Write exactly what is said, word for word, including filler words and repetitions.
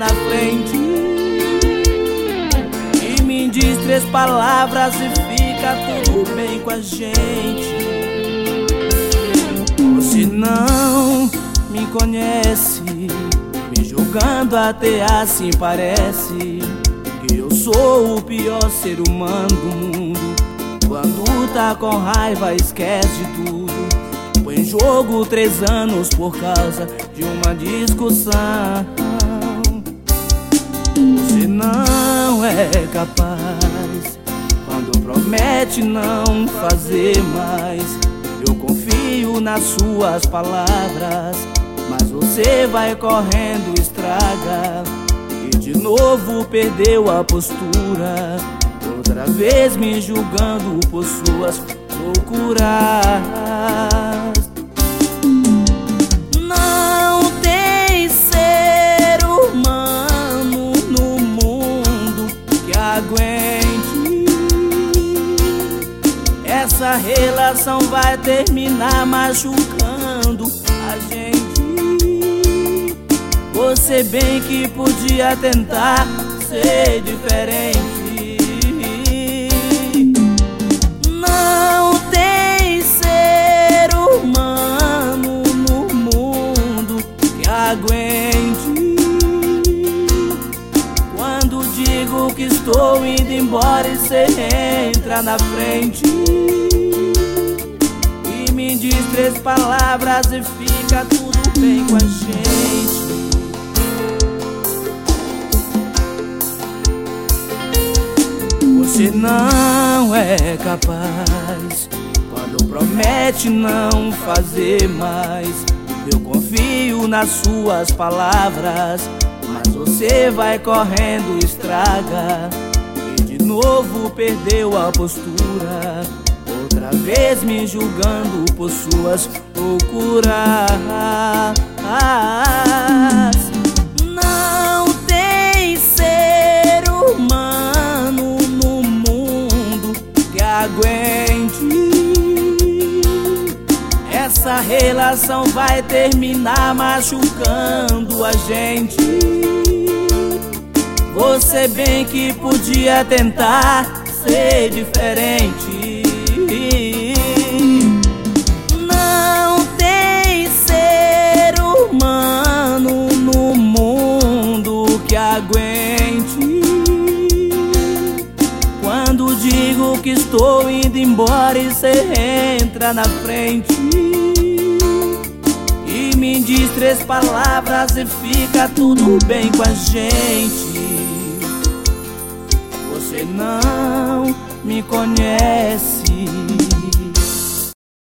na frente e me diz três palavras e fica tudo bem com a gente. Você não me conhece, me julgando até assim parece que eu sou o pior ser humano do mundo. Quando tá com raiva esquece de tudo, põe em jogo três anos por causa de uma discussão. Você não é capaz quando promete não fazer mais. Eu confio nas suas palavras, mas você vai correndo, estraga e de novo perdeu a postura, outra vez me julgando por suas loucuras. Não tem ser humano no mundo que aguente. Essa relação vai terminar machucando a gente. Você bem que podia tentar ser diferente. Não tem ser humano no mundo que aguente quando digo que estou indo embora e cê entra na frente e me diz três palavras e fica tudo bem com a gente. Você não é capaz quando promete não fazer mais. Eu confio nas suas palavras, mas você vai correndo, estraga e de novo perdeu a postura, outra vez me julgando por suas loucuras. Não tem ser humano no mundo que aguente. Essa relação vai terminar machucando a gente. Você bem que podia tentar ser diferente. Não tem ser humano no mundo que aguente quando digo que estou indo embora e cê entra na frente e me diz três palavras e fica tudo bem com a gente. Você não me conhece,